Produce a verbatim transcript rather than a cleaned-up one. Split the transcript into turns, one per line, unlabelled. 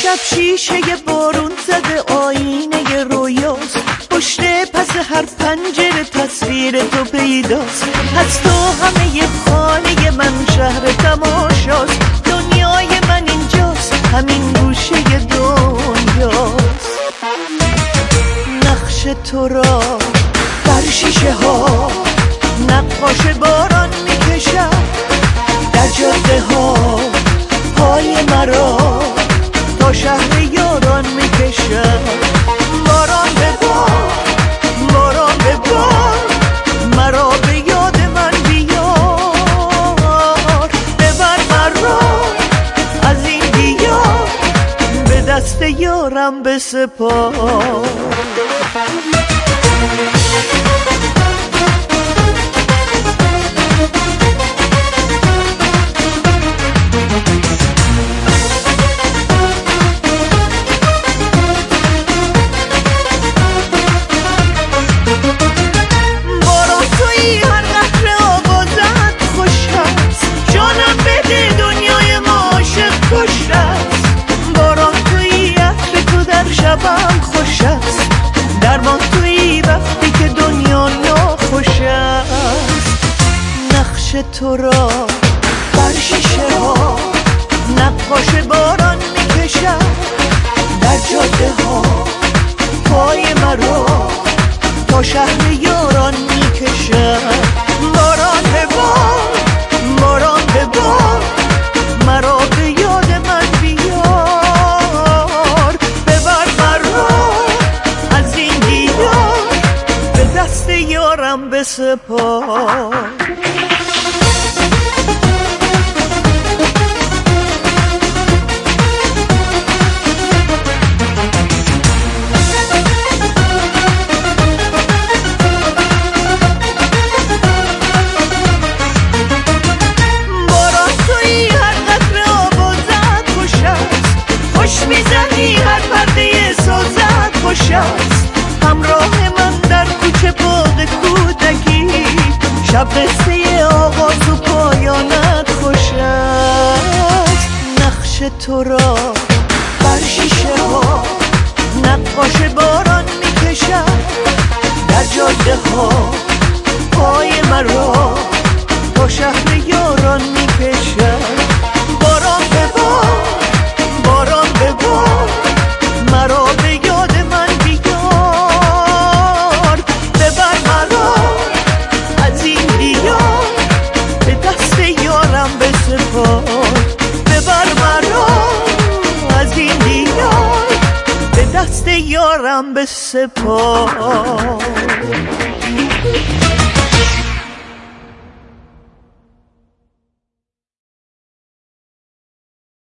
شب شیشه بارون زده آینه رویاست، پشت پس هر پنجره تصویر تو پیداست. از تو همه خانه من شهر تماشاست، دنیای من اینجاست، همین گوشه دنیاست. نقش تو را بر شیشه ها نقاش باران میکشد، در جاده ها پای مرا تا شهر یاران میکشد. باران به بار، باران به بار، مرا به یاد من بیار. ببر مرا از این دیار، به دست یارم بسپار. شبم خوش است، درمان تویی وقتی که دنیا ناخوش است. نقش تو را بر شیشه ها نقاش باران میکشد، در جاده ها پای مرا تا شهر یاران میکشد. باران به بار، باران به بار، مرا به یاد من بیار. ببر مرا از این دیار، به دست یارم بسپار. همراه من در کوچه باد کودکی، شب قصه آغاز و پایانت خوش است. نقش تو را بر شیشه ها نقاش باران میکشد، در جاده ها پای مرا تا شهر یاران میکشد. باران به بار، باران به بار، مرا به یاد من بیار. ببر مرا از این دیار، به دست یارم بسپار. ببر مرا از این دیار، به دست یارم بسپار.